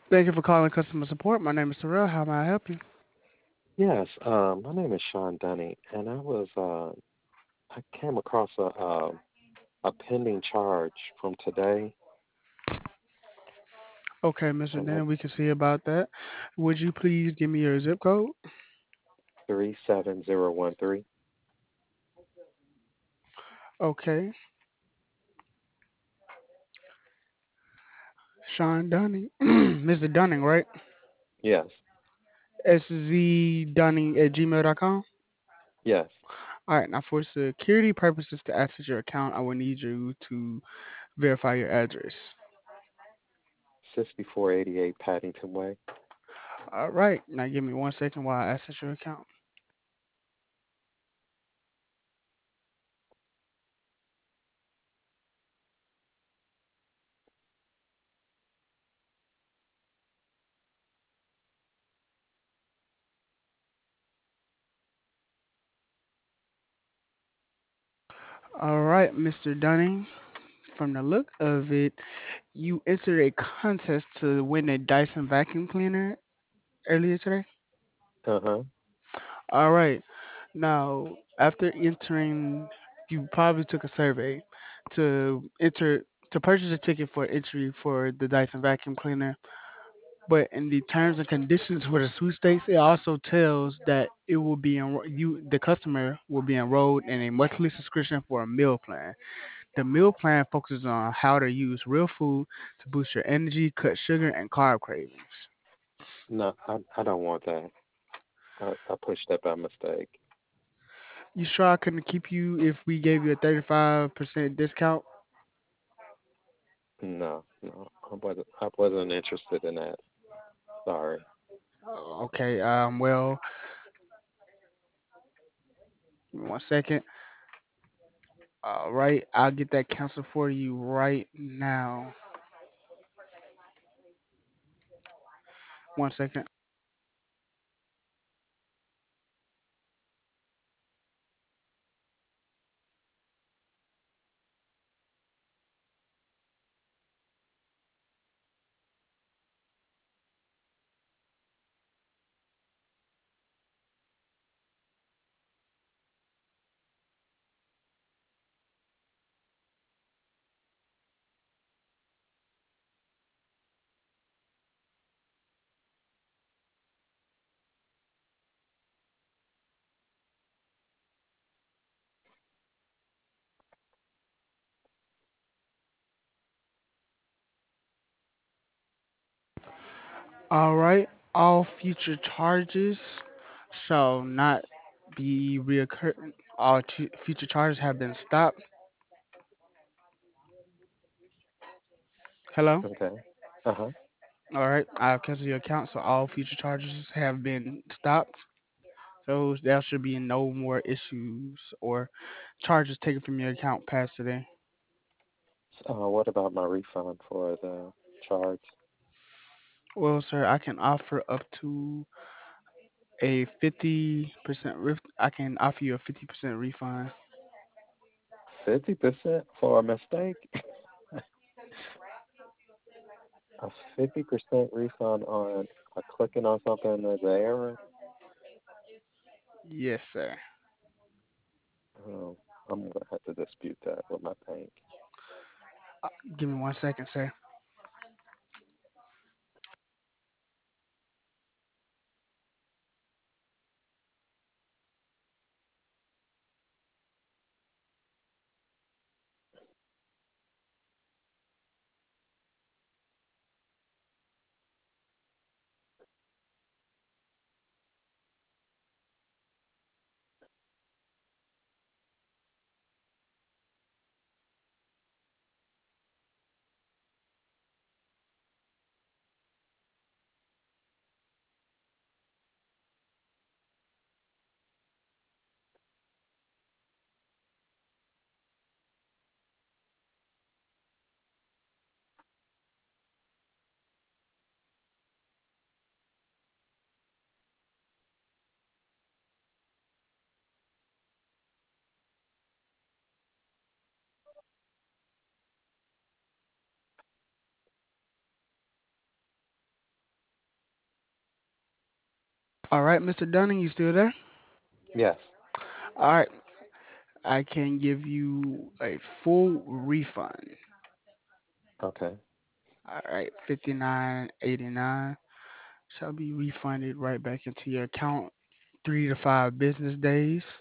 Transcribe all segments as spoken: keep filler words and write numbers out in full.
Thank you for calling customer support. My name is Terrell. How may I help you? Yes, uh, my name is Sean Dunny, and I was uh, I came across a uh, a pending charge from today, Okay, mister and that's Dan, we can see about that. Would you please give me your zip code? three seven zero one three. Okay, Sean Dunning. mister Dunning, right? Yes, szDunning at gmail dot com. yes, All right, now for security purposes to access your account, I will need you to verify your address. sixty-four eighty-eight Paddington Way. All right, now give me one second while I access your account. All right, mister Dunning, from the look of it, you entered a contest to win a Dyson vacuum cleaner earlier today. Uh huh. All right. Now, after entering, you probably took a survey to enter to purchase a ticket for entry for the Dyson vacuum cleaner. But in the terms and conditions for the sweepstakes, it also tells that it will be enro- you the customer will be enrolled in a monthly subscription for a meal plan. The meal plan focuses on how to use real food to boost your energy, cut sugar and carb cravings. No, I I don't want that. I, I pushed that by mistake. You sure I couldn't keep you if we gave you a thirty-five percent discount? No, no, I wasn't. I wasn't interested in that. Sorry. Uh, Okay, um, well, give me one second. All right, I'll get that canceled for you right now. One second. All right, all future charges shall not be reoccurring. All t- future charges have been stopped. Hello? Okay. Uh huh. All right, I've canceled your account, so all future charges have been stopped. So there should be no more issues or charges taken from your account past today. Uh, what about my refund for the charge? Well, sir, I can offer up to a fifty percent ref- I can offer you a fifty percent refund. Fifty percent for a mistake. A fifty percent refund on a clicking on something that's an error. Yes, sir. Oh, I'm gonna have to dispute that with my bank. Uh, give me one second, sir. All right, Mister Dunning, you still there? Yes. All right, I can give you a full refund. Okay. All right, fifty-nine eighty-nine shall be refunded right back into your account three to five business days.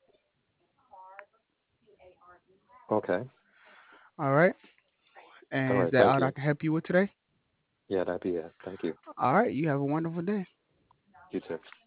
Okay. All right, All and is right. that Thank all I you. can help you with today? Yeah, that'd be it. Thank you. All right, you have a wonderful day. You too.